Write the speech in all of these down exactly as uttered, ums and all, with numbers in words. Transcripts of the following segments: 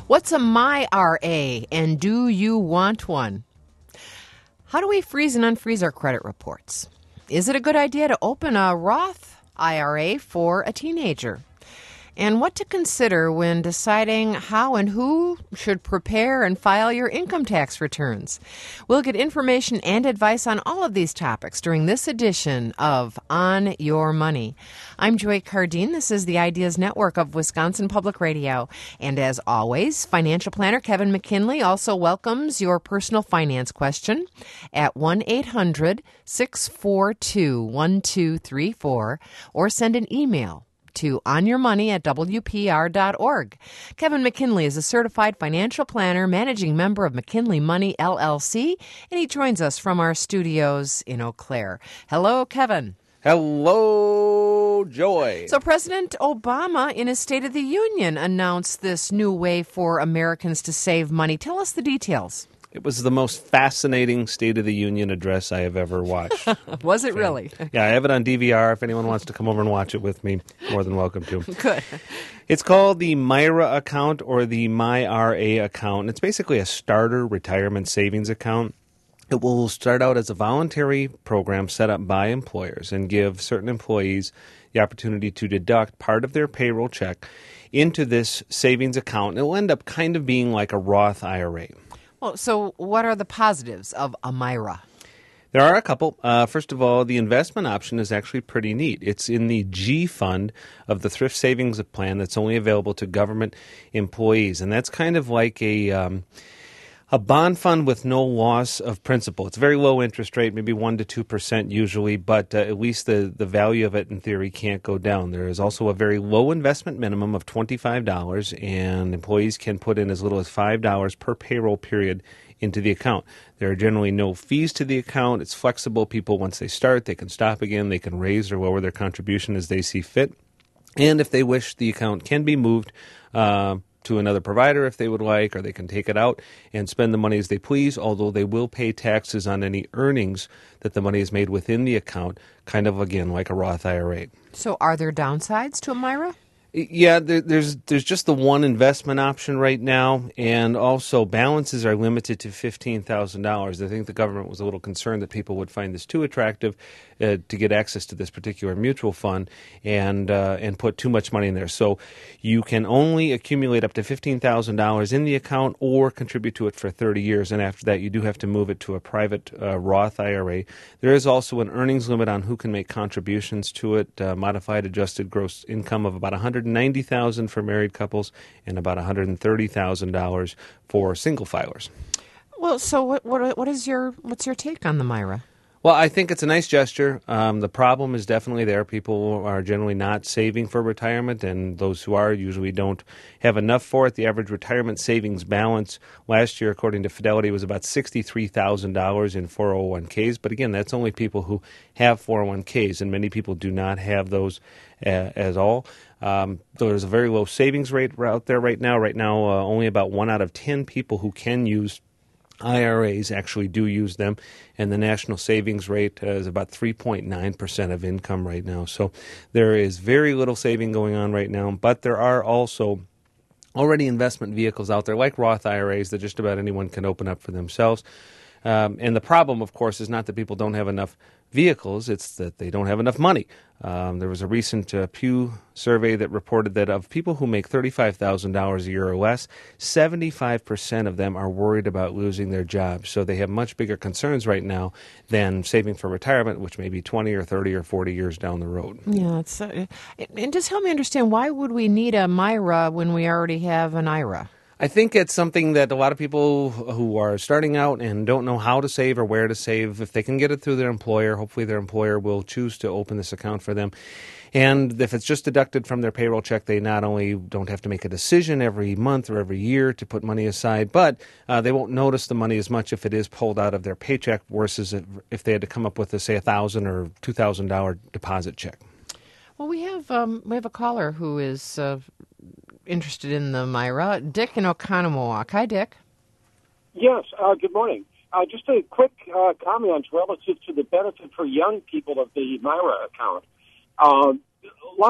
What's a MyRA, and do you want one? How do we freeze and unfreeze our credit reports? Is it a good idea to open a Roth I R A for a teenager? And what to consider when deciding how and who should prepare and file your income tax returns. We'll get information and advice on all of these topics during this edition of On Your Money. I'm Joy Cardine. This is the Ideas Network of Wisconsin Public Radio. And as always, financial planner Kevin McKinley also welcomes your personal finance question at one eight hundred six four two one two three four or send an email to onyourmoney at w p r dot org. Kevin McKinley is a certified financial planner, managing member of McKinley Money, L L C, and he joins us from our studios in Eau Claire. Hello, Kevin. Hello, Joy. So President Obama, in his State of the Union, announced this new way for Americans to save money. Tell us the details. It was the most fascinating State of the Union address I have ever watched. Was it really? Yeah, I have it on D V R. If anyone wants to come over and watch it with me, more than welcome to. Good. It's called the Myra account or the MyRA account. It's basically a starter retirement savings account. It will start out as a voluntary program set up by employers and give certain employees the opportunity to deduct part of their payroll check into this savings account. It will end up kind of being like a Roth I R A. Well, so what are the positives of a MyRA? There are a couple. Uh, first of all, the investment option is actually pretty neat. It's in the G fund of the thrift savings plan that's only available to government employees. And that's kind of like a um, a bond fund with no loss of principal. It's a very low interest rate, maybe one to two percent usually, but uh, at least the, the value of it in theory can't go down. There is also a very low investment minimum of twenty-five dollars, and employees can put in as little as five dollars per payroll period into the account. There are generally no fees to the account. It's flexible. People, once they start, they can stop again. They can raise or lower their contribution as they see fit. And if they wish, the account can be moved uh, to another provider if they would like, or they can take it out and spend the money as they please, although they will pay taxes on any earnings that the money is made within the account, kind of, again, like a Roth I R A. So are there downsides to a MyRA? Yeah, there, there's there's just the one investment option right now, and also balances are limited to fifteen thousand dollars. I think the government was a little concerned that people would find this too attractive uh, to get access to this particular mutual fund and uh, and put too much money in there. So you can only accumulate up to fifteen thousand dollars in the account or contribute to it for thirty years, and after that you do have to move it to a private uh, Roth I R A. There is also an earnings limit on who can make contributions to it, uh, modified adjusted gross income of about one hundred ninety thousand dollars for married couples and about one hundred thirty thousand dollars for single filers. Well, so what what what is your what's your take on the MyRA? Well, I think it's a nice gesture. Um, the problem is definitely there. People are generally not saving for retirement, and those who are usually don't have enough for it. The average retirement savings balance last year, according to Fidelity, was about sixty-three thousand dollars in four oh one k's. But again, that's only people who have four oh one k's, and many people do not have those uh, at all. Um, there's a very low savings rate out there right now. Right now, uh, only about one out of ten people who can use I R As actually do use them, and the national savings rate uh, is about three point nine percent of income right now. So there is very little saving going on right now, but there are also already investment vehicles out there like Roth I R As that just about anyone can open up for themselves. Um, and the problem, of course, is not that people don't have enough vehicles, it's that they don't have enough money. Um, there was a recent uh, Pew survey that reported that of people who make thirty-five thousand dollars a year or less, seventy-five percent of them are worried about losing their jobs. So they have much bigger concerns right now than saving for retirement, which may be twenty or thirty or forty years down the road. Yeah, it's, uh, and just help me understand, why would we need a MyRA when we already have an I R A? I think it's something that a lot of people who are starting out and don't know how to save or where to save, if they can get it through their employer, hopefully their employer will choose to open this account for them. And if it's just deducted from their payroll check, they not only don't have to make a decision every month or every year to put money aside, but uh, they won't notice the money as much if it is pulled out of their paycheck versus if they had to come up with, a, say, a one thousand dollars or two thousand dollars deposit check. Well, we have um, we have a caller who is uh, interested in the MyRA. Dick in Oconomowoc. Hi, Dick. Yes, uh, good morning. Uh, just a quick uh, comment relative to the benefit for young people of the MyRA account. Uh, a lot of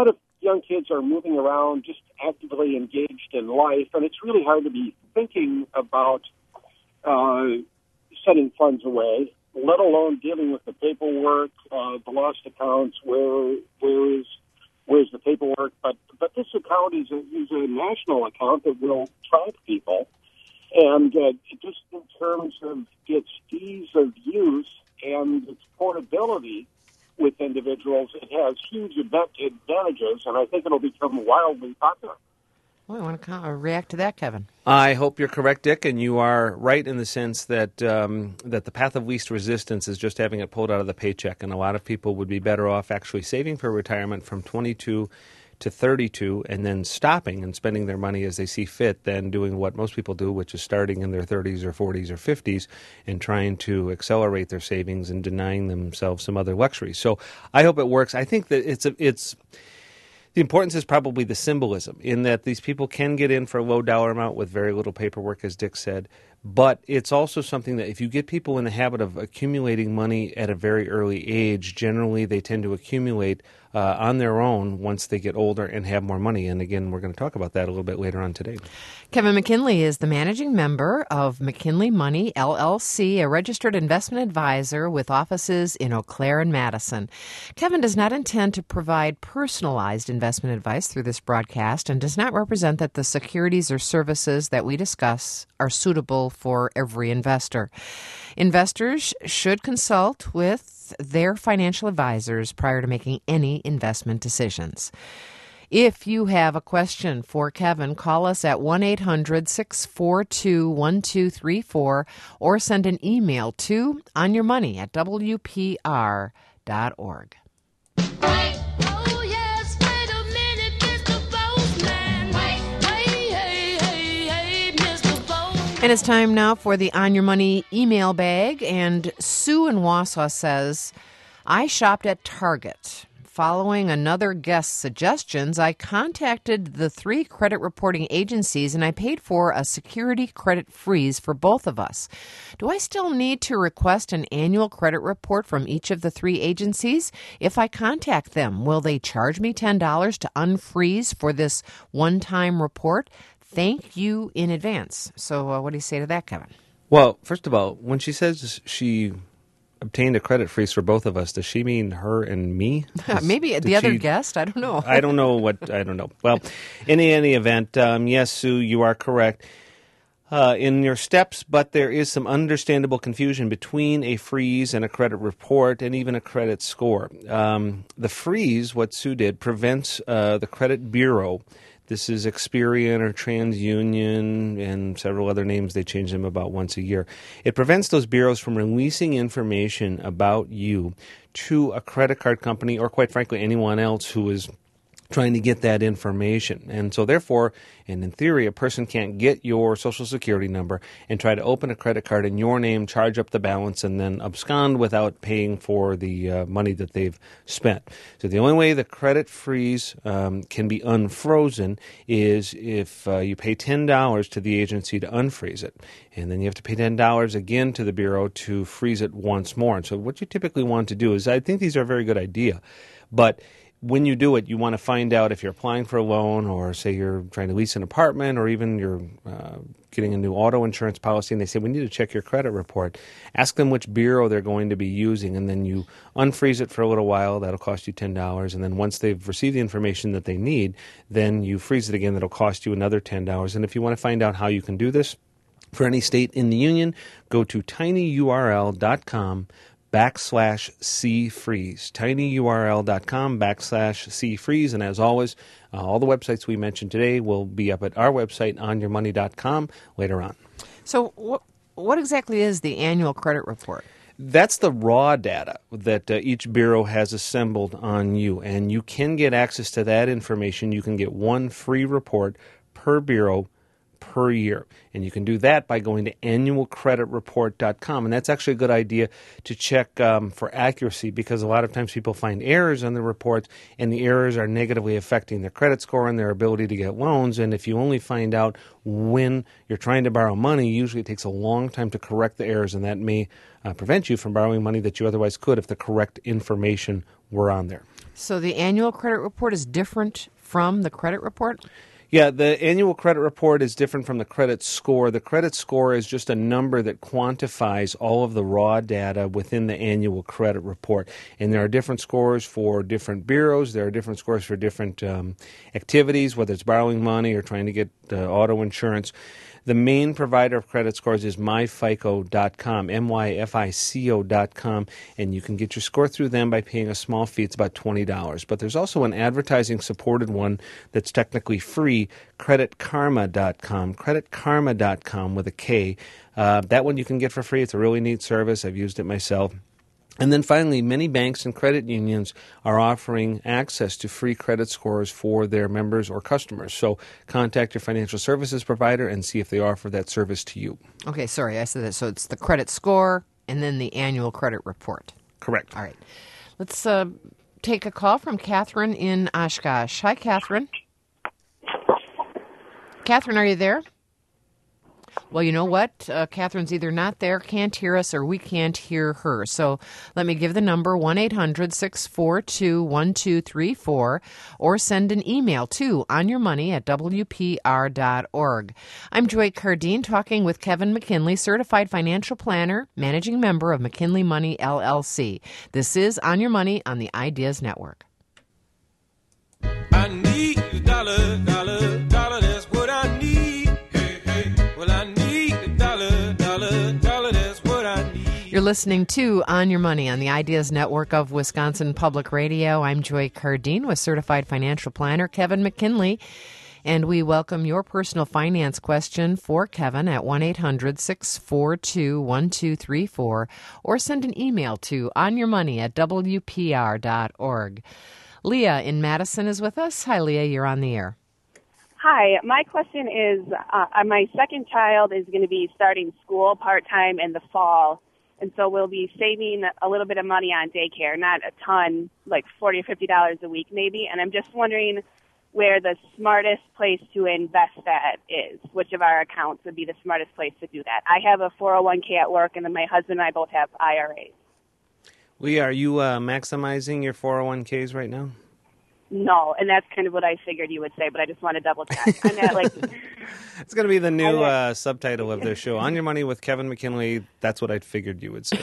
young kids are moving around, just actively engaged in life, and it's really hard to be thinking about uh, setting funds away, let alone dealing with the paperwork, uh, the lost accounts, where where is where's the paperwork. But but this account is a, is a national account that will track people, and uh, just in terms of its ease of use and its portability with individuals, it has huge advantages, and I think it'll become wildly popular. Well, I want to kind of react to that, Kevin. I hope you're correct, Dick, and you are right in the sense that um, that the path of least resistance is just having it pulled out of the paycheck, and a lot of people would be better off actually saving for retirement from twenty-two to thirty-two and then stopping and spending their money as they see fit than doing what most people do, which is starting in their thirties or forties or fifties and trying to accelerate their savings and denying themselves some other luxuries. So I hope it works. I think that it's a, it's the importance is probably the symbolism in that these people can get in for a low dollar amount with very little paperwork, as Dick said. But it's also something that if you get people in the habit of accumulating money at a very early age, generally they tend to accumulate uh, on their own once they get older and have more money. And again, we're going to talk about that a little bit later on today. Kevin McKinley is the managing member of McKinley Money, L L C, a registered investment advisor with offices in Eau Claire and Madison. Kevin does not intend to provide personalized investment advice through this broadcast and does not represent that the securities or services that we discuss are suitable for every investor. Investors should consult with their financial advisors prior to making any investment decisions. If you have a question for Kevin, call us at one eight hundred six four two one two three four or send an email to onyourmoney at w p r dot org. And it's time now for the On Your Money email bag. And Sue in Wausau says, I shopped at Target. Following another guest's suggestions, I contacted the three credit reporting agencies and I paid for a security credit freeze for both of us. Do I still need to request an annual credit report from each of the three agencies? If I contact them, will they charge me ten dollars to unfreeze for this one-time report? Thank you in advance. So uh, what do you say to that, Kevin? Well, first of all, when she says she obtained a credit freeze for both of us, does she mean her and me? Maybe Did the other she, guest. I don't know. I don't know what, I don't know. Well, in any event, um, yes, Sue, you are correct uh, in your steps, but there is some understandable confusion between a freeze and a credit report and even a credit score. Um, the freeze, what Sue did, prevents uh, the credit bureau. This is Experian or TransUnion and several other names. They change them about once a year. It prevents those bureaus from releasing information about you to a credit card company or, quite frankly, anyone else who is trying to get that information. And so therefore, and in theory, a person can't get your Social Security number and try to open a credit card in your name, charge up the balance, and then abscond without paying for the uh, money that they've spent. So the only way the credit freeze um, can be unfrozen is if uh, you pay ten dollars to the agency to unfreeze it. And then you have to pay ten dollars again to the bureau to freeze it once more. And so what you typically want to do is, I think these are a very good idea, but when you do it, you want to find out if you're applying for a loan or say you're trying to lease an apartment or even you're uh, getting a new auto insurance policy and they say, we need to check your credit report. Ask them which bureau they're going to be using and then you unfreeze it for a little while. That'll cost you ten dollars. And then once they've received the information that they need, then you freeze it again. That'll cost you another ten dollars. And if you want to find out how you can do this for any state in the union, go to tinyurl.com backslash C freeze, tinyurl.com backslash C freeze. And as always, uh, all the websites we mentioned today will be up at our website, on your money dot com, later on. So what, what exactly is the annual credit report? That's the raw data that uh, each bureau has assembled on you. And you can get access to that information. You can get one free report per bureau per year. And you can do that by going to annual credit report dot com. And that's actually a good idea to check um, for accuracy because a lot of times people find errors on the reports and the errors are negatively affecting their credit score and their ability to get loans. And if you only find out when you're trying to borrow money, usually it takes a long time to correct the errors, and that may uh, prevent you from borrowing money that you otherwise could if the correct information were on there. So the annual credit report is different from the credit report? Yeah, the annual credit report is different from the credit score. The credit score is just a number that quantifies all of the raw data within the annual credit report. And there are different scores for different bureaus. There are different scores for different um, activities, whether it's borrowing money or trying to get uh, auto insurance. The main provider of credit scores is my fico dot com, M Y F I C O dot com, and you can get your score through them by paying a small fee. It's about twenty dollars. But there's also an advertising-supported one that's technically free, credit karma dot com, credit karma dot com with a K. Uh, that one you can get for free. It's a really neat service. I've used it myself. And then finally, many banks and credit unions are offering access to free credit scores for their members or customers. So contact your financial services provider and see if they offer that service to you. Okay, sorry, I said that. So it's the credit score and then the annual credit report. Correct. All right. Let's uh, take a call from Catherine in Oshkosh. Hi, Catherine. Catherine, are you there? Well, you know what? Uh, Catherine's either not there, can't hear us, or we can't hear her. So let me give the number, one eight hundred six four two one two three four, or send an email to onyourmoney at w p r dot org. I'm Joy Cardine talking with Kevin McKinley, Certified Financial Planner, Managing Member of McKinley Money, L L C. This is On Your Money on the Ideas Network. I need a dollar, dollar, dollar, that's what I need. You're listening to On Your Money on the Ideas Network of Wisconsin Public Radio. I'm Joy Cardine with Certified Financial Planner Kevin McKinley, and we welcome your personal finance question for Kevin at one eight hundred six four two one two three four, or send an email to onyourmoney at w p r dot org. Leah in Madison is with us. Hi, Leah. You're on the air. Hi, my question is, uh, my second child is going to be starting school part-time in the fall, and so we'll be saving a little bit of money on daycare, not a ton, like forty dollars or fifty dollars a week maybe, and I'm just wondering where the smartest place to invest that is. Which of our accounts would be the smartest place to do that? I have a four oh one k at work, and then my husband and I both have I R As. Leah, are you uh, maximizing your four oh one k's right now? No, and that's kind of what I figured you would say, but I just want to double check. I'm at like, it's going to be the new uh, subtitle of their show, On Your Money with Kevin McKinley. That's what I figured you would say.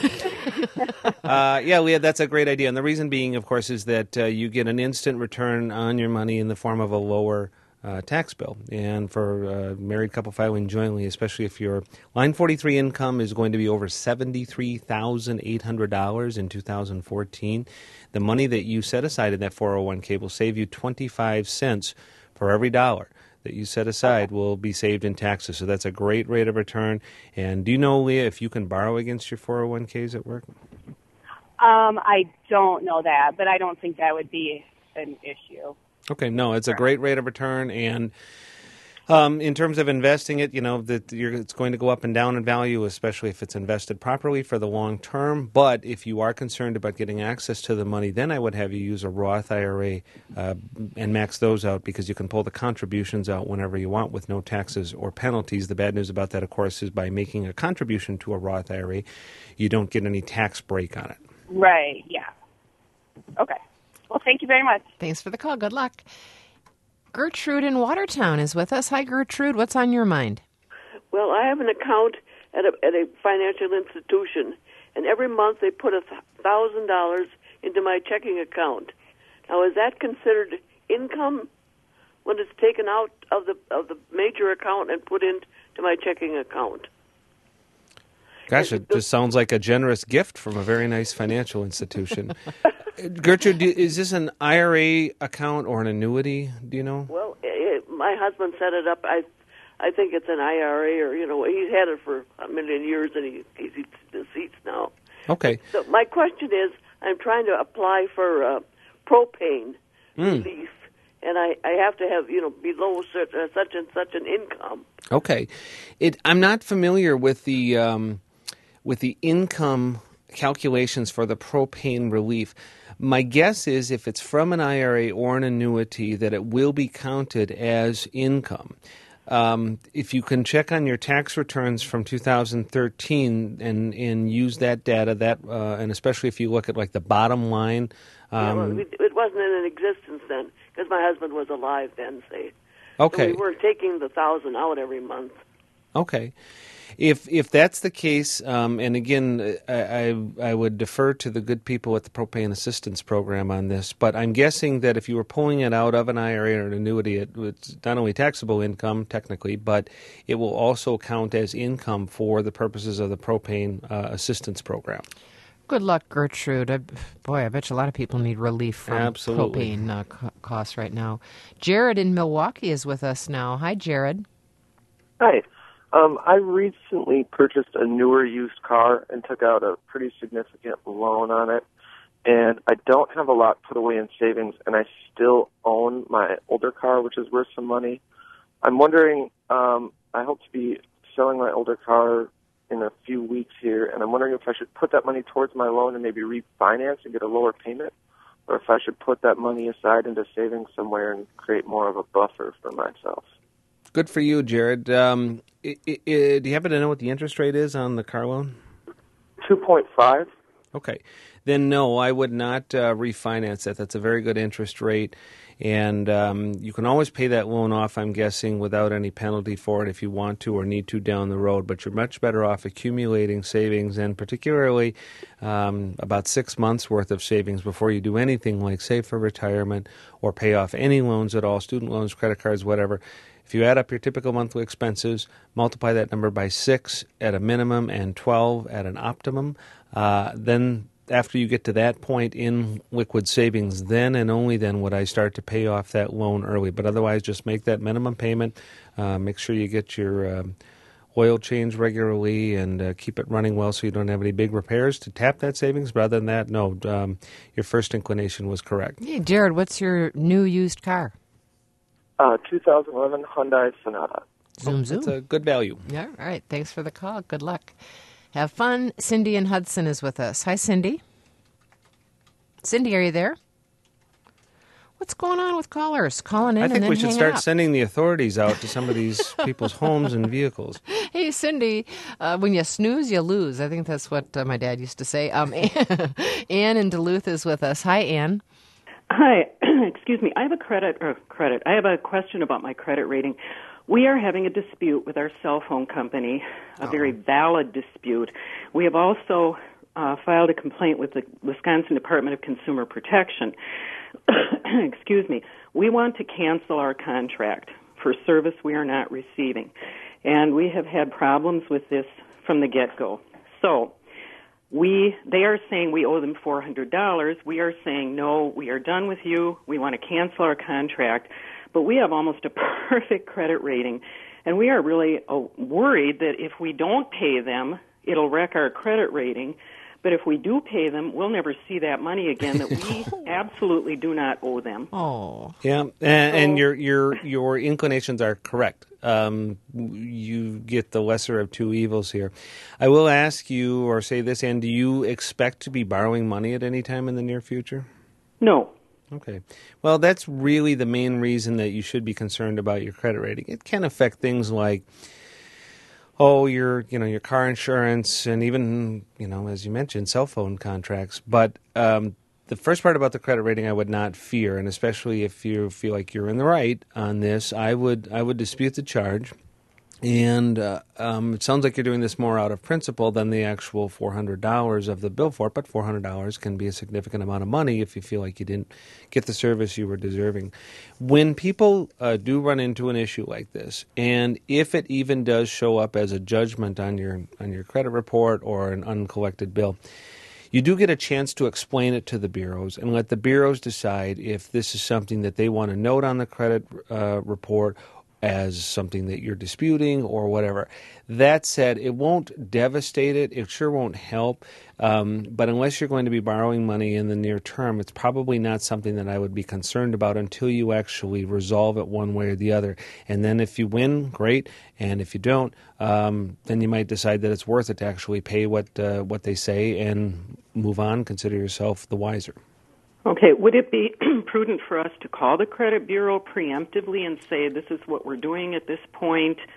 uh, yeah, Leah, that's a great idea. And the reason being, of course, is that uh, you get an instant return on your money in the form of a lower Uh, tax bill. And for a married couple filing jointly, especially if your line forty-three income is going to be over seventy-three thousand eight hundred dollars in two thousand fourteen, the money that you set aside in that four oh one k will save you twenty-five cents for every dollar that you set aside will be saved in taxes. So that's a great rate of return. And do you know, Leah, if you can borrow against your four oh one k's at work? Um, I don't know that, but I don't think that would be an issue. Okay, no, it's a great rate of return, and um, in terms of investing it, you know, that you're, it's going to go up and down in value, especially if it's invested properly for the long term. But if you are concerned about getting access to the money, then I would have you use a Roth I R A uh, and max those out, because you can pull the contributions out whenever you want with no taxes or penalties. The bad news about that, of course, is by making a contribution to a Roth I R A, you don't get any tax break on it. Right, yeah. Okay. Well, thank you very much. Thanks for the call. Good luck. Gertrude in Watertown is with us. Hi, Gertrude. What's on your mind? Well, I have an account at a, at a financial institution, and every month they put a thousand dollars into my checking account. Now, is that considered income when it's taken out of the of the major account and put into my checking account? Gosh, it just sounds like a generous gift from a very nice financial institution. Gertrude, is this an I R A account or an annuity? Do you know? Well, it, my husband set it up. I, I think it's an I R A, or you know, he's had it for a million years, and he, he's deceased now. Okay. So my question is, I'm trying to apply for uh, propane mm. relief, and I, I have to have, you know, below such, uh, such and such an income. Okay. It. I'm not familiar with the um, with the income calculations for the propane relief. My guess is if it's from an I R A or an annuity that it will be counted as income. Um, if you can check on your tax returns from two thousand thirteen and, and use that data, that uh, and especially if you look at like the bottom line Yeah, well, Um, it it wasn't in existence then because my husband was alive then, say. okay. So we weren't taking the thousand out every month. Okay. If if that's the case, um, and again, I, I I would defer to the good people at the Propane Assistance Program on this, but I'm guessing that if you were pulling it out of an I R A or an annuity, it, it's not only taxable income technically, but it will also count as income for the purposes of the Propane uh, Assistance Program. Good luck, Gertrude. I, boy, I bet you a lot of people need relief from Absolutely. propane uh, co- costs right now. Jared in Milwaukee is with us now. Hi, Jared. Hi. Um, I recently purchased a newer used car and took out a pretty significant loan on it. And I don't have a lot put away in savings, and I still own my older car, which is worth some money. I'm wondering, um, I hope to be selling my older car in a few weeks here, and I'm wondering if I should put that money towards my loan and maybe refinance and get a lower payment, or if I should put that money aside into savings somewhere and create more of a buffer for myself. Good for you, Jared. Um, i i i do you happen to know what the interest rate is on the car loan? two point five. Okay. Then no, I would not uh, refinance that. That's a very good interest rate. And um, you can always pay that loan off, I'm guessing, without any penalty for it if you want to or need to down the road. But you're much better off accumulating savings, and particularly um, about six months' worth of savings before you do anything like save for retirement or pay off any loans at all, student loans, credit cards, whatever. If you add up your typical monthly expenses, multiply that number by six at a minimum and twelve at an optimum, uh, then after you get to that point in liquid savings, then and only then would I start to pay off that loan early. But otherwise, just make that minimum payment. Uh, make sure you get your um, oil change regularly and uh, keep it running well so you don't have any big repairs to tap that savings. But other than that, no, um, your first inclination was correct. Hey, Jared, what's your new used car? Uh, two thousand eleven Hyundai Sonata. Zoom, zoom. It's a good value. Yeah, all right. Thanks for the call. Good luck. Have fun. Cindy in Hudson is with us. Hi, Cindy. Cindy, are you there? What's going on with callers? Calling in I and think then we should hanging start up. sending the authorities out to some of these people's homes and vehicles. Hey, Cindy, uh, when you snooze, you lose. I think that's what uh, my dad used to say. Um, Ann in Duluth is with us. Hi, Ann. Hi. Excuse me. I have a credit, or credit. I have a question about my credit rating. We are having a dispute with our cell phone company, a very valid dispute. We have also uh, filed a complaint with the Wisconsin Department of Consumer Protection. Excuse me. We want to cancel our contract for service we are not receiving. And we have had problems with this from the get-go. So we, they are saying we owe them four hundred dollars. We are saying, no, we are done with you. We want to cancel our contract. But we have almost a perfect credit rating, and we are really uh, worried that if we don't pay them, it'll wreck our credit rating. But if we do pay them, we'll never see that money again that we absolutely do not owe them. Oh. Yeah, and, and your your your inclinations are correct. Um, you get the lesser of two evils here. I will ask you, or say this, Ann, do you expect to be borrowing money at any time in the near future? No. Okay. Well, that's really the main reason that you should be concerned about your credit rating. It can affect things like, oh, your you know your car insurance, and even, you know, as you mentioned, cell phone contracts. But um, the first part about the credit rating, I would not fear, and especially if you feel like you're in the right on this, I would I would dispute the charge. And uh, um, it sounds like you're doing this more out of principle than the actual four hundred dollars of the bill for it, but four hundred dollars can be a significant amount of money if you feel like you didn't get the service you were deserving. When people uh, do run into an issue like this, and if it even does show up as a judgment on your on your credit report or an uncollected bill, you do get a chance to explain it to the bureaus and let the bureaus decide if this is something that they want to note on the credit uh, report as something that you're disputing or whatever. That said, it won't devastate it. It sure won't help. Um, but unless you're going to be borrowing money in the near term, it's probably not something that I would be concerned about until you actually resolve it one way or the other. And then if you win, great. And if you don't, um, then you might decide that it's worth it to actually pay what uh, what they say and move on. Consider yourself the wiser. Okay, would it be prudent for us to call the credit bureau preemptively and say this is what we're doing at this point?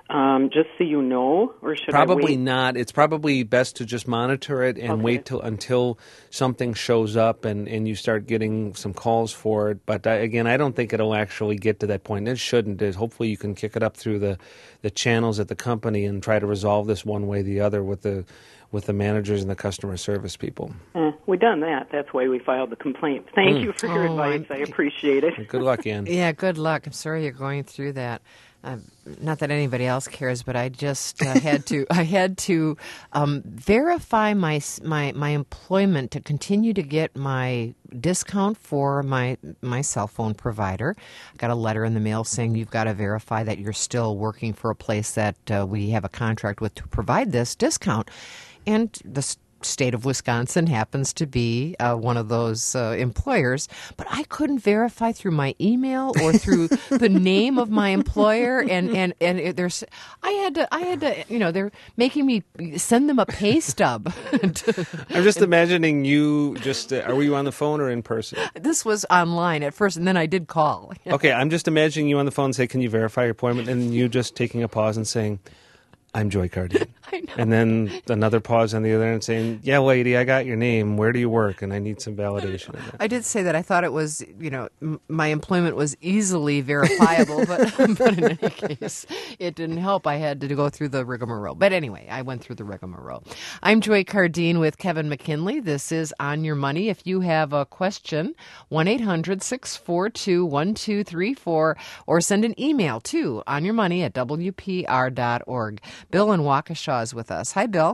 Um, just so you know, or should Probably I wait? not. It's probably best to just monitor it and Okay. wait till until something shows up and, and you start getting some calls for it. But I, again, I don't think it'll actually get to that point. It shouldn't. It, hopefully, you can kick it up through the, the channels at the company and try to resolve this one way or the other with the with the managers and the customer service people. Eh, we done that. That's why we filed the complaint. Thank Mm. you for your Oh, advice. I I'm- appreciate it. Good luck, Ann. Yeah, good luck. I'm sorry you're going through that. Uh, not that anybody else cares, but I just uh, had to. I had to um, verify my s- my my employment to continue to get my discount for my my cell phone provider. I got a letter in the mail saying you've got to verify that you're still working for a place that uh, we have a contract with to provide this discount, and the s- state of Wisconsin happens to be uh, one of those uh, employers, but I couldn't verify through my email or through the name of my employer, and and and it, there's I had to I had to you know they're making me send them a pay stub. I'm just imagining you just, uh, are you on the phone or in person? This was online at first, and then I did call. Okay, I'm just imagining you on the phone and say, can you verify your appointment? And you just taking a pause and saying, I'm Joy Cardine. I know. And then another pause on the other end saying, yeah, lady, I got your name. Where do you work? And I need some validation of that. I did say that I thought it was, you know, m- my employment was easily verifiable, but, but in any case, it didn't help. I had to go through the rigmarole. But anyway, I went through the rigmarole. I'm Joy Cardine with Kevin McKinley. This is On Your Money. If you have a question, one eight hundred six four two one two three four, or send an email to onyourmoney at w p r dot org. Bill in Waukesha is with us. Hi, Bill.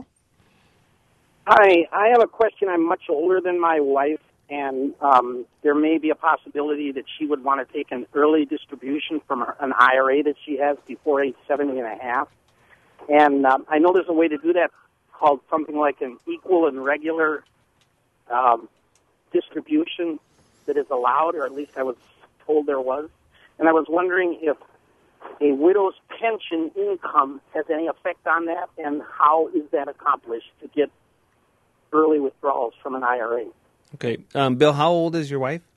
Hi, I have a question. I'm much older than my wife, and um, there may be a possibility that she would want to take an early distribution from her, an I R A that she has before age seventy and a half. And um, I know there's a way to do that called something like an equal and regular um, distribution that is allowed, or at least I was told there was. And I was wondering if a widow's pension income has any effect on that, and how is that accomplished to get early withdrawals from an I R A? Okay. Um, Bill, how old is your wife?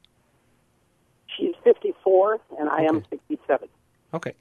She's fifty-four, and I am sixty-seven. Okay.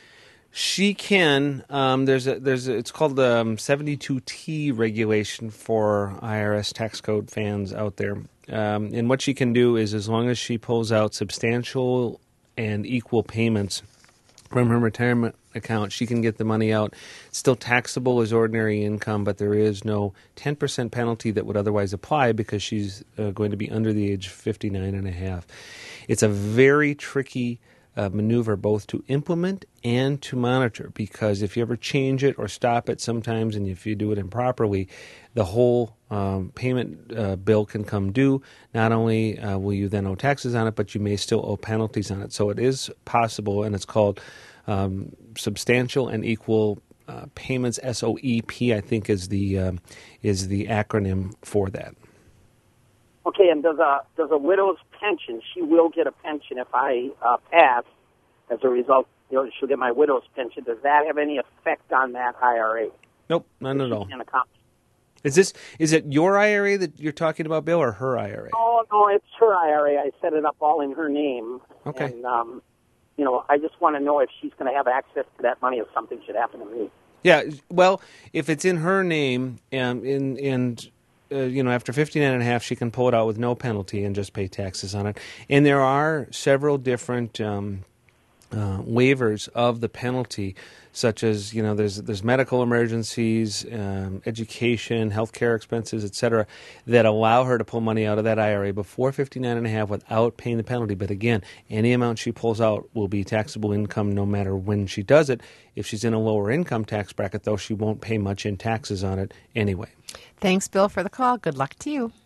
She can. Um, there's a there's a, it's called the um, seventy-two T regulation for I R S tax code fans out there. Um, and what she can do is, as long as she pulls out substantial and equal payments from her retirement account, she can get the money out. It's still taxable as ordinary income, but there is no ten percent penalty that would otherwise apply because she's uh, going to be under the age of fifty-nine and a half. It's a very tricky uh, maneuver both to implement and to monitor, because if you ever change it or stop it sometimes, and if you do it improperly, the whole um, payment uh, bill can come due. Not only uh, will you then owe taxes on it, but you may still owe penalties on it. So it is possible, and it's called um, substantial and equal uh, payments. S O E P, I think, is the um, is the acronym for that. Okay, and does a does a widow's pension? She will get a pension if I uh, pass. As a result, you know, she'll get my widow's pension. Does that have any effect on that I R A? Nope, none at all. Can accomplish? Is this is it your I R A that you're talking about, Bill, or her I R A? Oh no, it's her I R A. I set it up all in her name. Okay. And um, you know, I just want to know if she's going to have access to that money if something should happen to me. Yeah, well, if it's in her name, um, in and uh, you know, after fifty-nine and a half, she can pull it out with no penalty and just pay taxes on it. And there are several different um, uh, waivers of the penalty, such as, you know, there's there's medical emergencies, um, education, healthcare expenses, et cetera, that allow her to pull money out of that I R A before fifty-nine and a half without paying the penalty. But again, any amount she pulls out will be taxable income no matter when she does it. If she's in a lower income tax bracket, though, she won't pay much in taxes on it anyway. Thanks, Bill, for the call. Good luck to you.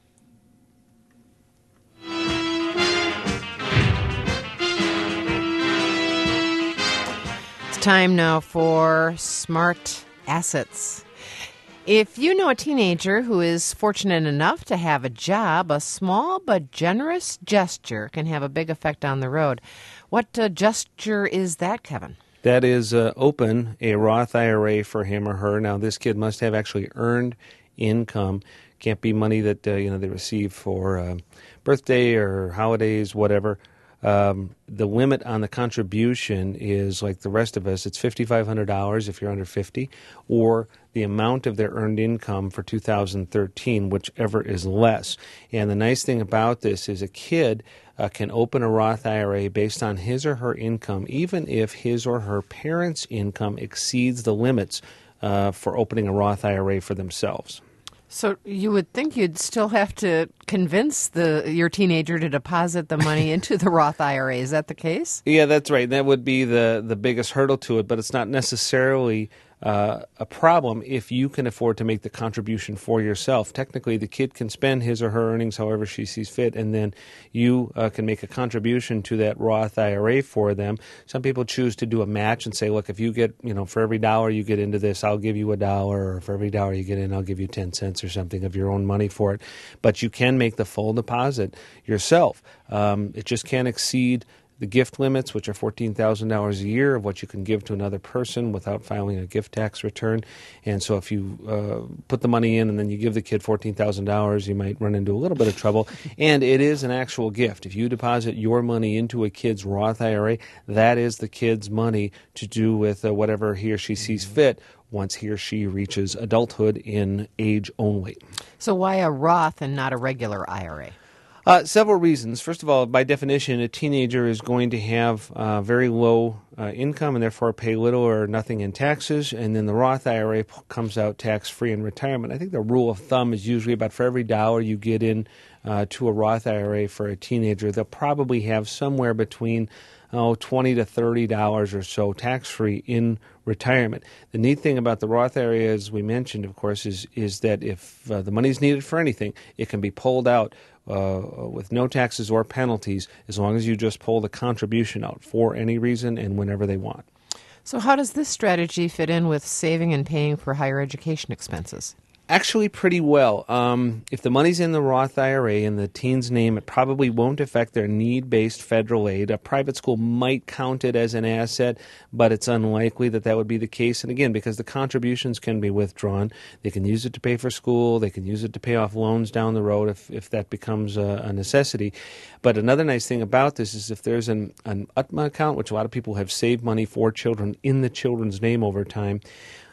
It's time now for Smart Assets. If you know a teenager who is fortunate enough to have a job, a small but generous gesture can have a big effect on the road. What uh, gesture is that, Kevin? That is uh, open a Roth I R A for him or her. Now, this kid must have actually earned income. Can't be money that uh, you know they receive for uh, birthday or holidays, whatever. um, the limit on the contribution is like the rest of us. It's five thousand five hundred dollars if you're under fifty, or the amount of their earned income for two thousand thirteen, whichever is less. And the nice thing about this is a kid uh, can open a Roth I R A based on his or her income, even if his or her parents' income exceeds the limits uh, for opening a Roth I R A for themselves. So you would think you'd still have to convince the your teenager to deposit the money into the Roth I R A. Is that the case? Yeah, that's right. That would be the, the biggest hurdle to it, but it's not necessarily uh, a problem if you can afford to make the contribution for yourself. Technically, the kid can spend his or her earnings however she sees fit, and then you uh, can make a contribution to that Roth I R A for them. Some people choose to do a match and say, look, if you get, you know, for every dollar you get into this, I'll give you a dollar, or for every dollar you get in, I'll give you ten cents or something of your own money for it. But you can make the full deposit yourself. Um, it just can't exceed the gift limits, which are fourteen thousand dollars a year of what you can give to another person without filing a gift tax return. And so if you uh, put the money in and then you give the kid fourteen thousand dollars, you might run into a little bit of trouble. And it is an actual gift. If you deposit your money into a kid's Roth I R A, that is the kid's money to do with uh, whatever he or she sees fit once he or she reaches adulthood in age only. So why a Roth and not a regular I R A? Uh, several reasons. First of all, by definition, a teenager is going to have uh, very low uh, income and therefore pay little or nothing in taxes, and then the Roth I R A p- comes out tax-free in retirement. I think the rule of thumb is usually about for every dollar you get in uh, to a Roth I R A for a teenager, they'll probably have somewhere between oh, twenty to thirty dollars or so tax-free in retirement. The neat thing about the Roth I R A, as we mentioned, of course, is is that if uh, the money is needed for anything, it can be pulled out uh, with no taxes or penalties as long as you just pull the contribution out for any reason and whenever they want. So how does this strategy fit in with saving and paying for higher education expenses? Actually, pretty well. Um, if the money's in the Roth I R A in the teen's name, it probably won't affect their need-based federal aid. A private school might count it as an asset, but it's unlikely that that would be the case. And again, because the contributions can be withdrawn, they can use it to pay for school, they can use it to pay off loans down the road if, if that becomes a, a necessity. But another nice thing about this is if there's an, an U T M A account, which a lot of people have saved money for children in the children's name over time,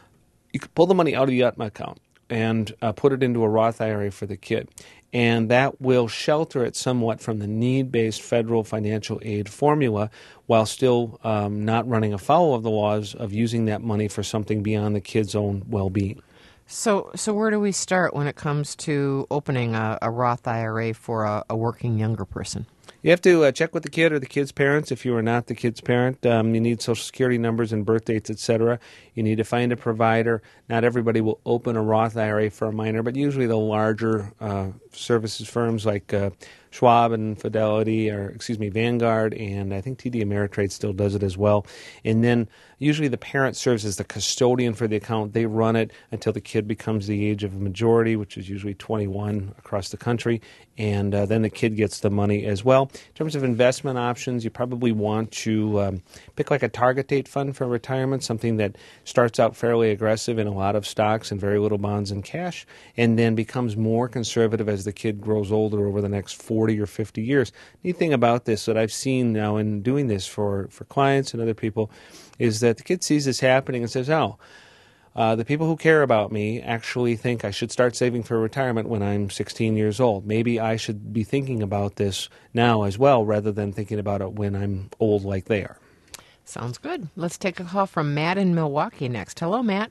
you can pull the money out of the U T M A account and uh, put it into a Roth I R A for the kid. And that will shelter it somewhat from the need-based federal financial aid formula while still um, not running afoul of the laws of using that money for something beyond the kid's own well-being. So so where do we start when it comes to opening a, a Roth I R A for a, a working younger person? You have to uh, check with the kid or the kid's parents if you are not the kid's parent. Um, you need Social Security numbers and birth dates, et cetera. You need to find a provider. Not everybody will open a Roth I R A for a minor, but usually the larger uh, services firms like uh, Schwab and Fidelity, or excuse me, Vanguard, and I think T D Ameritrade still does it as well. And then usually the parent serves as the custodian for the account. They run it until the kid becomes the age of majority, which is usually twenty-one across the country, and uh, then the kid gets the money as well. In terms of investment options, you probably want to um, pick like a target date fund for retirement, something that starts out fairly aggressive in a lot of stocks and very little bonds and cash, and then becomes more conservative as the kid grows older over the next forty or fifty years. Neat thing about this that I've seen now in doing this for, for clients and other people is that the kid sees this happening and says, oh, uh, the people who care about me actually think I should start saving for retirement when I'm sixteen years old. Maybe I should be thinking about this now as well rather than thinking about it when I'm old like they are. Sounds good. Let's take a call from Matt in Milwaukee next. Hello, Matt.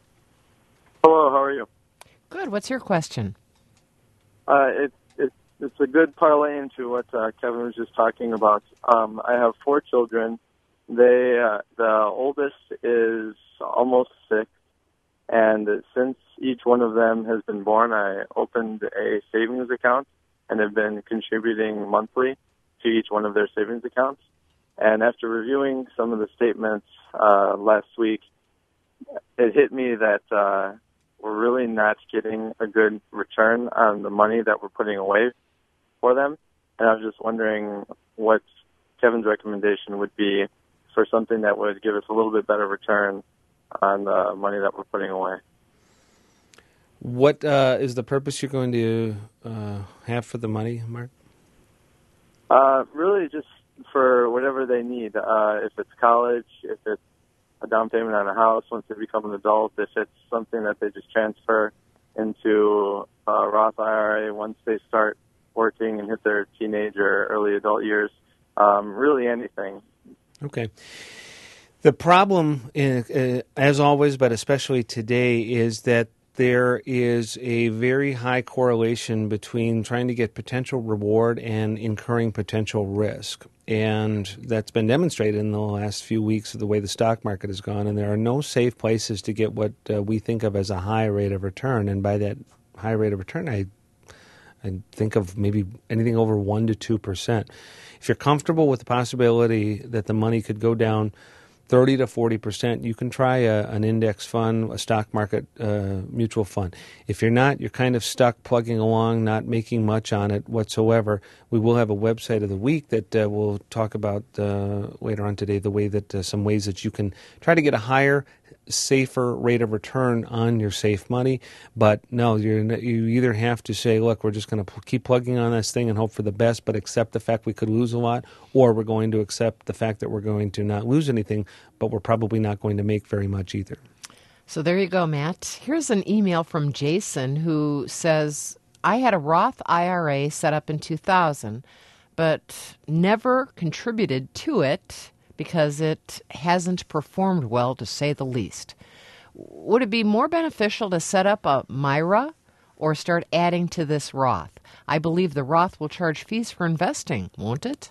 Hello, how are you? Good. What's your question? Uh, it, it, it's a good parlay into what uh, Kevin was just talking about. Um, I have four children. They, uh, the oldest is almost six, and since each one of them has been born, I opened a savings account and have been contributing monthly to each one of their savings accounts. And after reviewing some of the statements uh, last week, it hit me that uh, we're really not getting a good return on the money that we're putting away for them. And I was just wondering what Kevin's recommendation would be for something that would give us a little bit better return on the money that we're putting away. What uh, is the purpose you're going to uh, have for the money, Mark? Uh, really just for whatever they need. Uh, if it's college, if it's a down payment on a house once they become an adult, if it's something that they just transfer into a Roth I R A once they start working and hit their teenage or early adult years, um, really anything. Okay. The problem, uh, as always, but especially today, is that there is a very high correlation between trying to get potential reward and incurring potential risk. And that's been demonstrated in the last few weeks of the way the stock market has gone. And there are no safe places to get what uh, we think of as a high rate of return. And by that high rate of return, I I think of maybe anything over one to two percent. If you're comfortable with the possibility that the money could go down thirty to forty percent, you can try a, an index fund, a stock market uh, mutual fund. If you're not, you're kind of stuck plugging along, not making much on it whatsoever. We will have a website of the week that uh, we'll talk about uh, later on today, the way that uh, some ways that you can try to get a higher, safer rate of return on your safe money. But no, you're, you either have to say, look, we're just going to pl- keep plugging on this thing and hope for the best, but accept the fact we could lose a lot, or we're going to accept the fact that we're going to not lose anything, but we're probably not going to make very much either. So there you go, Matt. Here's an email from Jason who says, I had a Roth I R A set up in two thousand, but never contributed to it because it hasn't performed well, to say the least. Would it be more beneficial to set up a Myra or start adding to this Roth? I believe the Roth will charge fees for investing, won't it?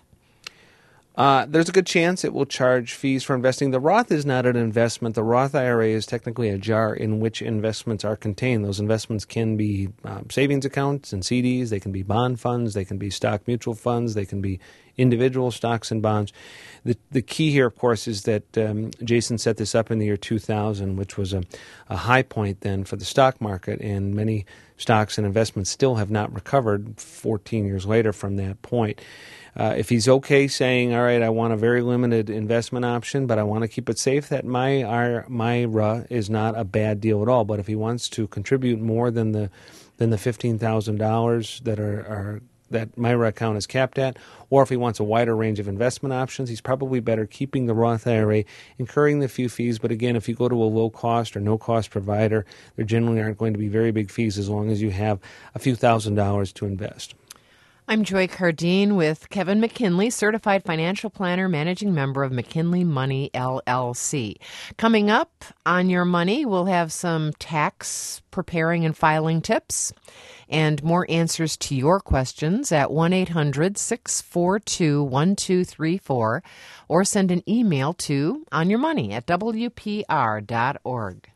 Uh, there's a good chance it will charge fees for investing. The Roth is not an investment. The Roth I R A is technically a jar in which investments are contained. Those investments can be um, savings accounts and C Ds. They can be bond funds. They can be stock mutual funds. They can be individual stocks and bonds. The the key here, of course, is that um, Jason set this up in the year two thousand, which was a, a high point then for the stock market, and many stocks and investments still have not recovered fourteen years later from that point. Uh, if he's okay saying, all right, I want a very limited investment option, but I want to keep it safe, that my our, Myra is not a bad deal at all. But if he wants to contribute more than the than the fifteen thousand dollars that are, are that Myra account is capped at, or if he wants a wider range of investment options, he's probably better keeping the Roth I R A, incurring the few fees. But again, if you go to a low-cost or no-cost provider, there generally aren't going to be very big fees as long as you have a few thousand dollars to invest. I'm Joy Cardine with Kevin McKinley, Certified Financial Planner, Managing Member of McKinley Money, L L C. Coming up on Your Money, we'll have some tax preparing and filing tips and more answers to your questions at one eight hundred six four two one two three four or send an email to onyourmoney at w p r dot org.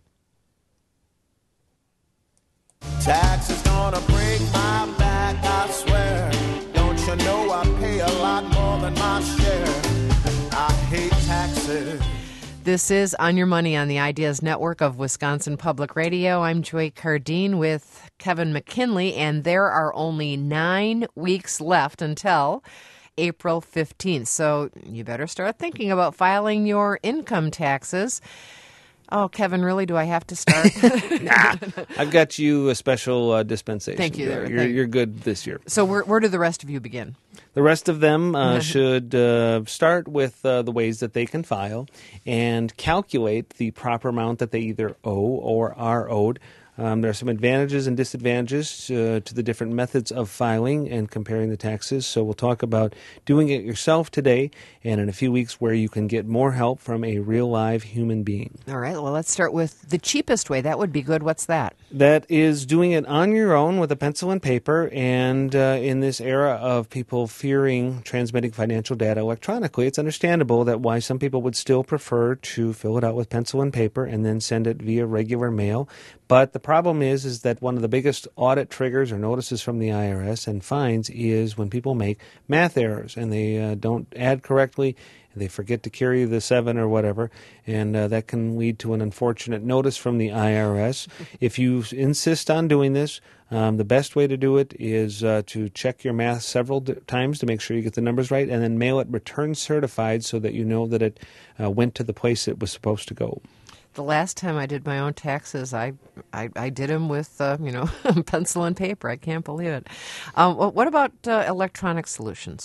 Tax is gonna break my back, I swear. Don't you know I pay a lot more than my share? I hate taxes. This is On Your Money on the Ideas Network of Wisconsin Public Radio. I'm Joy Cardine with Kevin McKinley, and there are only nine weeks left until April fifteenth. So you better start thinking about filing your income taxes. Oh, Kevin, really? Do I have to start? Nah, I've got you a special uh, dispensation. Thank you. You're, Thank you're good this year. So where, where do the rest of you begin? The rest of them uh, should uh, start with uh, the ways that they can file and calculate the proper amount that they either owe or are owed. Um, there are some advantages and disadvantages uh, to the different methods of filing and comparing the taxes. So we'll talk about doing it yourself today and in a few weeks where you can get more help from a real live human being. All right. Well, let's start with the cheapest way. That would be good. What's that? That is doing it on your own with a pencil and paper. And uh, in this era of people fearing transmitting financial data electronically, it's understandable that why some people would still prefer to fill it out with pencil and paper and then send it via regular mail. But the problem is, is that one of the biggest audit triggers or notices from the I R S and fines is when people make math errors and they uh, don't add correctly, and they forget to carry the seven or whatever, and uh, that can lead to an unfortunate notice from the I R S. If you insist on doing this, um, the best way to do it is uh, to check your math several d- times to make sure you get the numbers right, and then mail it return certified so that you know that it uh, went to the place it was supposed to go. The last time I did my own taxes, I I, I did them with, uh, you know, pencil and paper. I can't believe it. Um, what about uh, electronic solutions?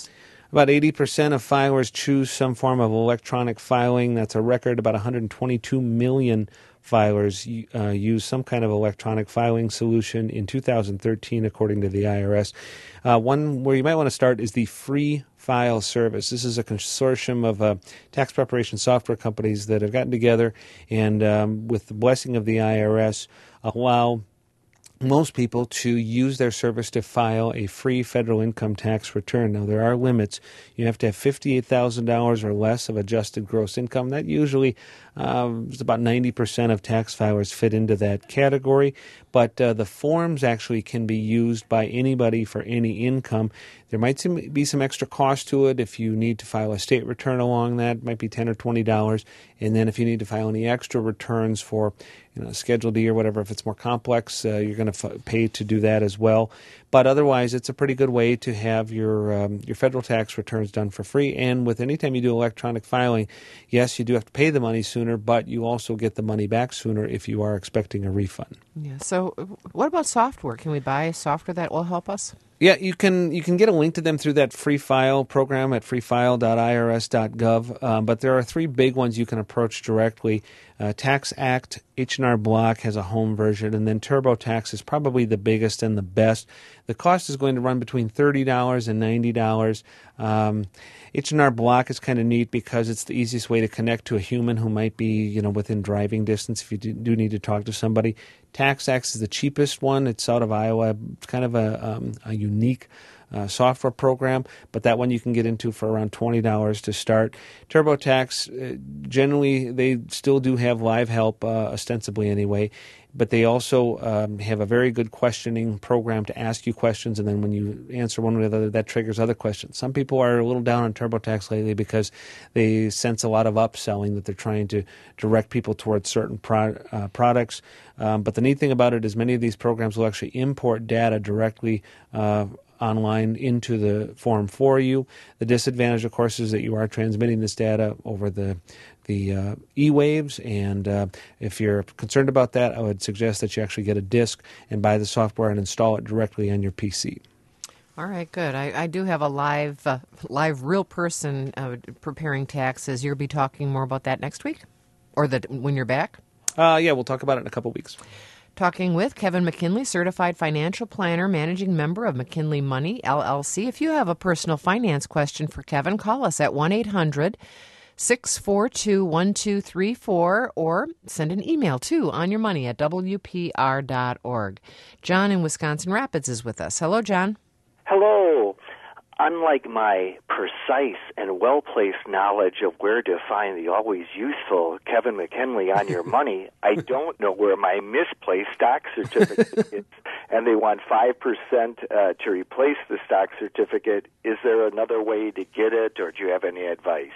About eighty percent of filers choose some form of electronic filing. That's a record. About one hundred twenty-two million filers uh, use some kind of electronic filing solution in two thousand thirteen, according to the I R S. Uh, one where you might want to start is the Free File Service. This is a consortium of uh, tax preparation software companies that have gotten together and, um, with the blessing of the I R S, allow most people to use their service to file a free federal income tax return. Now, there are limits. You have to have fifty-eight thousand dollars or less of adjusted gross income. That usually uh, is about ninety percent of tax filers fit into that category. But uh, the forms actually can be used by anybody for any income. There might be some extra cost to it if you need to file a state return along that. It might be ten dollars or twenty dollars. And then if you need to file any extra returns for, you know, Schedule D or whatever, if it's more complex, uh, you're going to f- pay to do that as well. But otherwise, it's a pretty good way to have your um, your federal tax returns done for free. And with any time you do electronic filing, yes, you do have to pay the money sooner, but you also get the money back sooner if you are expecting a refund. Yeah. So what about software? Can we buy software that will help us? Yeah, you can you can get a link to them through that free file program at free file dot I R S dot gov. Um, but there are three big ones you can approach directly. Uh, TaxAct, H and R Block has a home version, and then TurboTax is probably the biggest and the best. The cost is going to run between thirty dollars and ninety dollars. Um, H and R Block is kind of neat because it's the easiest way to connect to a human who might be, you know, within driving distance if you do, do need to talk to somebody. TaxAct is the cheapest one. It's out of Iowa. It's kind of a, um, a unique uh, software program, but that one you can get into for around twenty dollars to start. TurboTax, uh, generally, they still do have live help, uh, ostensibly anyway, but they also um, have a very good questioning program to ask you questions, and then when you answer one or the other, that triggers other questions. Some people are a little down on TurboTax lately because they sense a lot of upselling, that they're trying to direct people towards certain pro- uh, products. Um, but the neat thing about it is many of these programs will actually import data directly uh, online into the form for you. The disadvantage, of course, is that you are transmitting this data over the the uh, e-waves, and uh, if you're concerned about that, I would suggest that you actually get a disk and buy the software and install it directly on your P C. All right, good. I, I do have a live, uh, live real person uh, preparing taxes. You'll be talking more about that next week, or the when you're back. Uh, yeah, we'll talk about it in a couple weeks. Talking with Kevin McKinley, certified financial planner, managing member of McKinley Money, L L C. If you have a personal finance question for Kevin, call us at one eight hundred six four two one two three four or send an email to onyourmoney at w p r dot org. John in Wisconsin Rapids is with us. Hello, John. Hello. Unlike my precise and well-placed knowledge of where to find the always useful Kevin McKinley on your money, I don't know where my misplaced stock certificate is, and they want five percent uh, to replace the stock certificate. Is there another way to get it, or do you have any advice?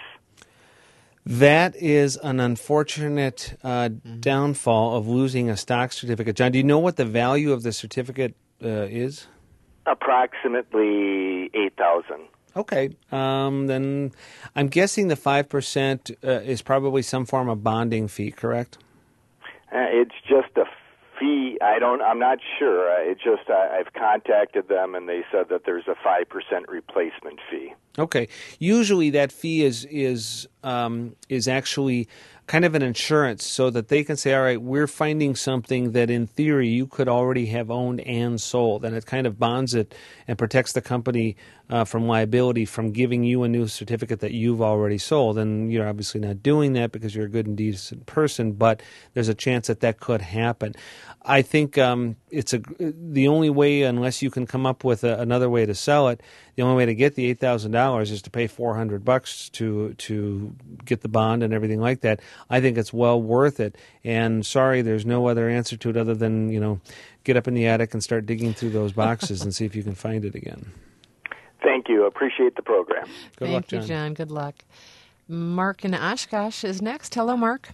That is an unfortunate uh, mm-hmm. downfall of losing a stock certificate. John, do you know what the value of the certificate uh, is? Approximately eight thousand dollars. Okay. Um, then I'm guessing the five percent uh, is probably some form of bonding fee, correct? Uh, it's just a fee. I don't, I'm not sure. Uh, it's just uh, I've contacted them, and they said that there's a five percent replacement fee. Okay. Usually that fee is is um, is actually kind of an insurance, so that they can say, all right, we're finding something that in theory you could already have owned and sold, and it kind of bonds it and protects the company uh, from liability from giving you a new certificate that you've already sold. And you're obviously not doing that because you're a good and decent person, but there's a chance that that could happen. I think um, it's a the only way, unless you can come up with a, another way to sell it, the only way to get the eight thousand dollars is to pay four hundred bucks to to get the bond and everything like that. I think it's well worth it. And sorry, there's no other answer to it other than, you know, get up in the attic and start digging through those boxes and see if you can find it again. Thank you. Appreciate the program. Good Thank luck, John. you, John. Good luck. Mark in Oshkosh is next. Hello, Mark.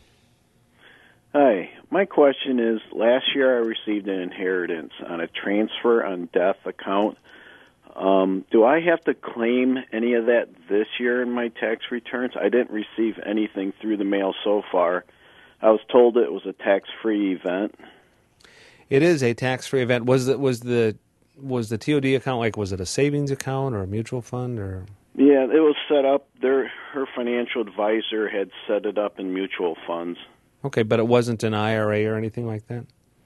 Hi. My question is, last year I received an inheritance on a transfer on death account. Um, do I have to claim any of that this year in my tax returns? I didn't receive anything through the mail so far. I was told it was a tax-free event. It is a tax-free event. Was the was the was the T O D account like? Was it a savings account or a mutual fund or? Yeah, it was set up. Their her financial advisor had set it up in mutual funds. Okay, but it wasn't an I R A or anything like that?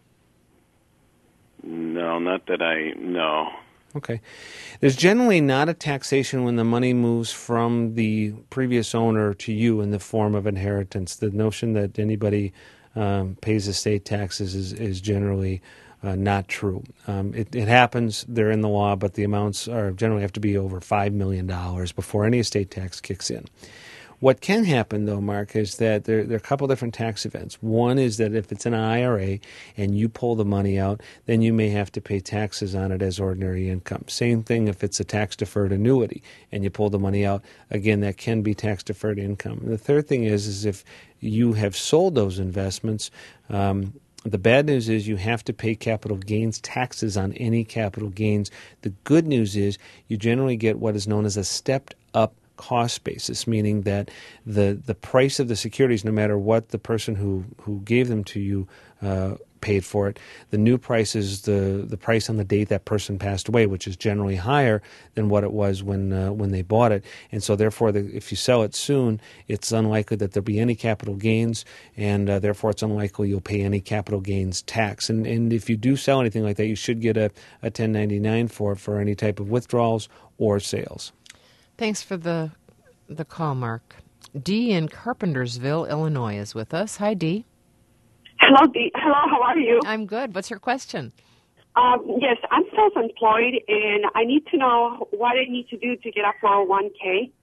No, not that I know. Okay. There's generally not a taxation when the money moves from the previous owner to you in the form of inheritance. The notion that anybody um, pays estate taxes is, is generally uh, not true. Um, it, it happens, they're in the law, but the amounts are generally have to be over five million dollars before any estate tax kicks in. What can happen, though, Mark, is that there, there are a couple different tax events. One is that if it's an I R A and you pull the money out, then you may have to pay taxes on it as ordinary income. Same thing if it's a tax-deferred annuity and you pull the money out. Again, that can be tax-deferred income. And the third thing is, is if you have sold those investments, um, the bad news is you have to pay capital gains taxes on any capital gains. The good news is you generally get what is known as a stepped-up cost basis, meaning that the the price of the securities, no matter what the person who, who gave them to you uh, paid for it, the new price is the, the price on the date that person passed away, which is generally higher than what it was when uh, when they bought it. And so therefore, the, if you sell it soon, it's unlikely that there'll be any capital gains, and uh, therefore it's unlikely you'll pay any capital gains tax. And and if you do sell anything like that, you should get a, a ten ninety-nine for it for any type of withdrawals or sales. Thanks for the the call, Mark. Dee in Carpentersville, Illinois is with us. Hi, Dee. Hello, Dee. Hello, how are you? I'm good. What's your question? Um, yes, I'm self-employed, and I need to know what I need to do to get a four oh one k.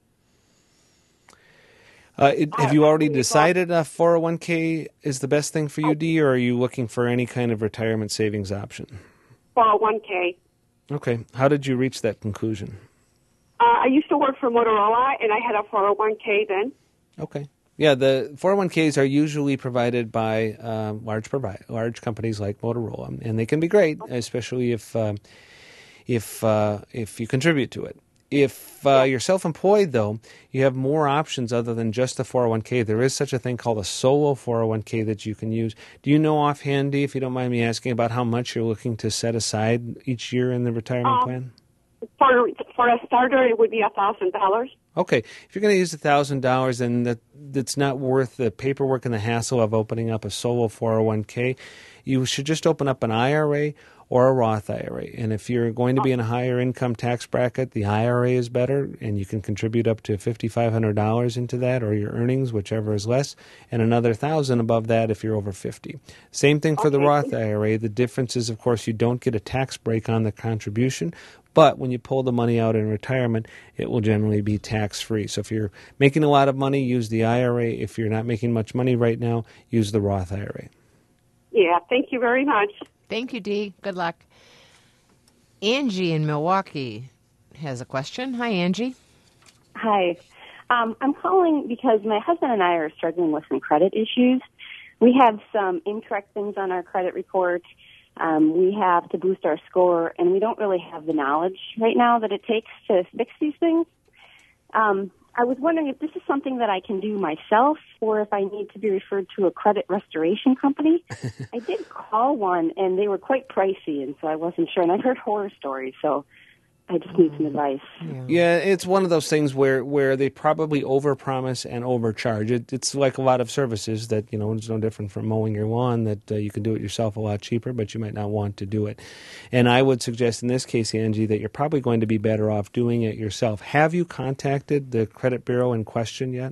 Uh, it, have you already decided a four oh one k is the best thing for you, Dee, or are you looking for any kind of retirement savings option? four oh one k. Okay. How did you reach that conclusion? Uh, I used to work for Motorola, and I had a four oh one k then. Okay. Yeah, the four oh one k's are usually provided by uh, large provi- large companies like Motorola, and they can be great, especially if uh, if uh, if you contribute to it. If uh, you're self-employed, though, you have more options other than just the four oh one k. There is such a thing called a solo four oh one k that you can use. Do you know offhand, if you don't mind me asking, about how much you're looking to set aside each year in the retirement Um, plan? For for a starter, it would be a thousand dollars. Okay, if you're going to use one thousand dollars, then that, that's not worth the paperwork and the hassle of opening up a solo four oh one k. You should just open up an I R A or a Roth I R A. And if you're going to be in a higher income tax bracket, the I R A is better, and you can contribute up to five thousand five hundred dollars into that, or your earnings, whichever is less, and another one thousand dollars above that if you're over fifty. Same thing for okay. the Roth I R A. The difference is, of course, you don't get a tax break on the contribution, but when you pull the money out in retirement, it will generally be tax-free. So if you're making a lot of money, use the I R A. If you're not making much money right now, use the Roth I R A. Yeah, thank you very much. Thank you, Dee. Good luck. Angie in Milwaukee has a question. Hi, Angie. Hi. Um, I'm calling because my husband and I are struggling with some credit issues. We have some incorrect things on our credit report. Um, we have to boost our score, and we don't really have the knowledge right now that it takes to fix these things. Um, I was wondering if this is something that I can do myself or if I need to be referred to a credit restoration company. I did call one, and they were quite pricey, and so I wasn't sure. And I've heard horror stories, so I just need some advice. Yeah. yeah, it's one of those things where, where they probably overpromise and overcharge. It, it's like a lot of services that, you know, it's no different from mowing your lawn, that uh, you can do it yourself a lot cheaper, but you might not want to do it. And I would suggest in this case, Angie, that you're probably going to be better off doing it yourself. Have you contacted the credit bureau in question yet?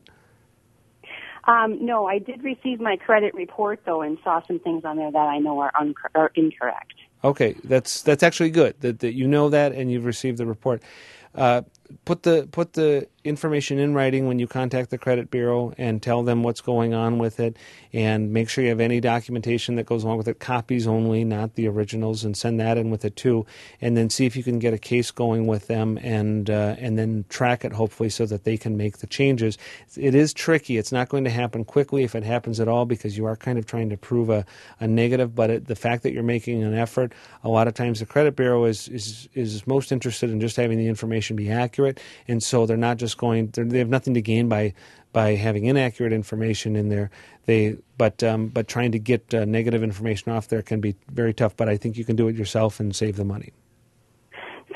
Um, no, I did receive my credit report, though, and saw some things on there that I know are, un- are incorrect. Okay, that's that's actually good that, that you know that and you've received the report. Uh, put the put the information in writing when you contact the credit bureau and tell them what's going on with it, and make sure you have any documentation that goes along with it, copies only, not the originals, and send that in with it too. And then see if you can get a case going with them, and uh, and then track it hopefully so that they can make the changes. It is tricky. It's not going to happen quickly if it happens at all, because you are kind of trying to prove a, a negative. But it, the fact that you're making an effort, a lot of times the credit bureau is is is most interested in just having the information be accurate, and so they're not just going, they have nothing to gain by by having inaccurate information in there. They but um, but trying to get uh, negative information off there can be very tough. But I think you can do it yourself and save the money.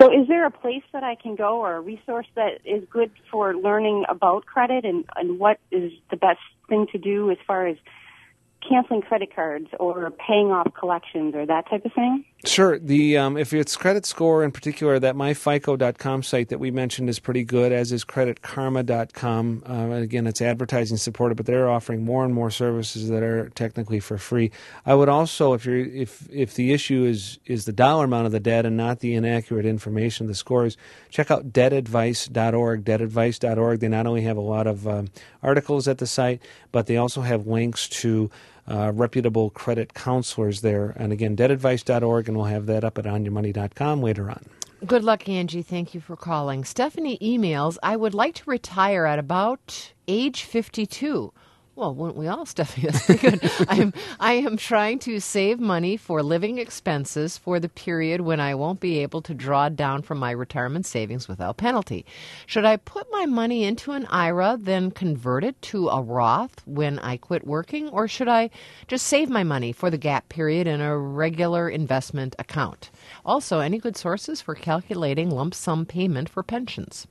So is there a place that I can go or a resource that is good for learning about credit and, and what is the best thing to do as far as canceling credit cards or paying off collections or that type of thing? Sure. The um, if it's credit score in particular, that my fico dot com site that we mentioned is pretty good, as is credit karma dot com. Uh, and again, it's advertising supported, but they're offering more and more services that are technically for free. I would also, if you're if if the issue is is the dollar amount of the debt and not the inaccurate information, the scores, check out debt advice dot org. debt advice dot org. They not only have a lot of um, articles at the site, but they also have links to Uh, reputable credit counselors there. And again, debt advice dot org, and we'll have that up at on your money dot com later on. Good luck, Angie. Thank you for calling. Stephanie emails, I would like to retire at about age fifty-two. Well, wouldn't we all, Stephanie? That's pretty good. I'm, I am trying to save money for living expenses for the period when I won't be able to draw down from my retirement savings without penalty. Should I put my money into an I R A, then convert it to a Roth when I quit working, or should I just save my money for the gap period in a regular investment account? Also, any good sources for calculating lump sum payment for pensions?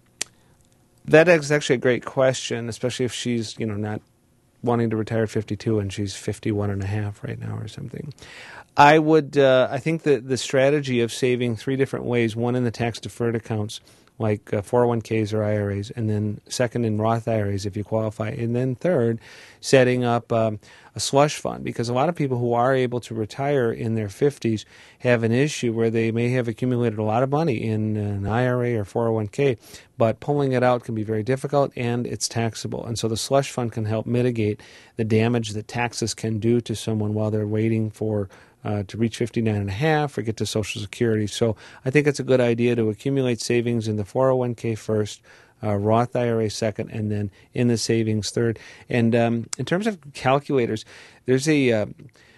That is actually a great question, especially if she's, you know, not wanting to retire at fifty-two and she's fifty-one and a half right now or something. I would, uh, I think that the strategy of saving three different ways, one in the tax-deferred accounts, like uh, four oh one k's or I R As, and then second in Roth I R As if you qualify, and then third, setting up um, a slush fund, because a lot of people who are able to retire in their fifties have an issue where they may have accumulated a lot of money in an I R A or four oh one k, but pulling it out can be very difficult and it's taxable. And so the slush fund can help mitigate the damage that taxes can do to someone while they're waiting for Uh, to reach fifty-nine and a half or get to Social Security. So I think it's a good idea to accumulate savings in the four oh one k first, uh, Roth I R A second, and then in the savings third. And um, in terms of calculators, there's a uh,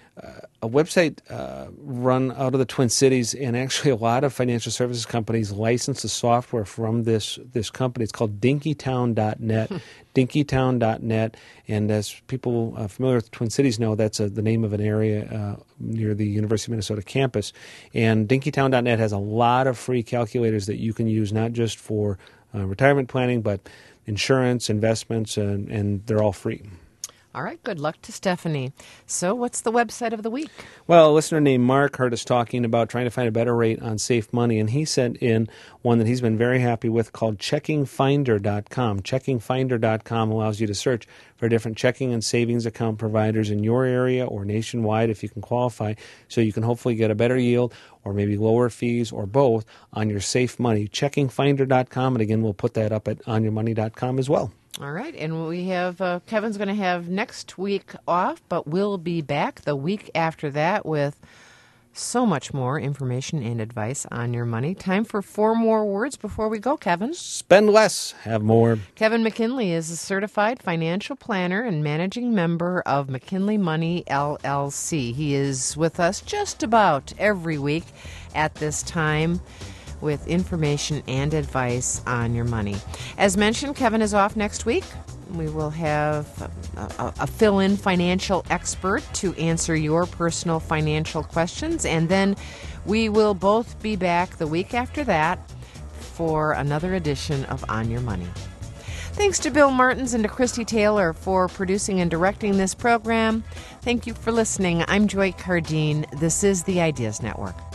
a website uh, run out of the Twin Cities, and actually a lot of financial services companies license the software from this this company. It's called dinkytown dot net, dinkytown dot net, and as people uh, familiar with the Twin Cities know, that's a, the name of an area uh, near the University of Minnesota campus. And dinkytown dot net has a lot of free calculators that you can use, not just for uh, retirement planning, but insurance, investments, and, and they're all free. All right, good luck to Stephanie. So what's the website of the week? Well, a listener named Mark heard us talking about trying to find a better rate on safe money, and he sent in one that he's been very happy with called checking finder dot com. checking finder dot com allows you to search for different checking and savings account providers in your area or nationwide if you can qualify, so you can hopefully get a better yield or maybe lower fees or both on your safe money. checking finder dot com, and again, we'll put that up at on your money dot com as well. All right, and we have, uh, Kevin's going to have next week off, but we'll be back the week after that with so much more information and advice on your money. Time for four more words before we go, Kevin. Spend less, have more. Kevin McKinley is a certified financial planner and managing member of McKinley Money, L L C. He is with us just about every week at this time with information and advice on your money. As mentioned, Kevin is off next week. We will have a, a, a fill-in financial expert to answer your personal financial questions, and then we will both be back the week after that for another edition of On Your Money. Thanks to Bill Martins and to Christy Taylor for producing and directing this program. Thank you for listening. I'm Joy Cardine. This is the Ideas Network.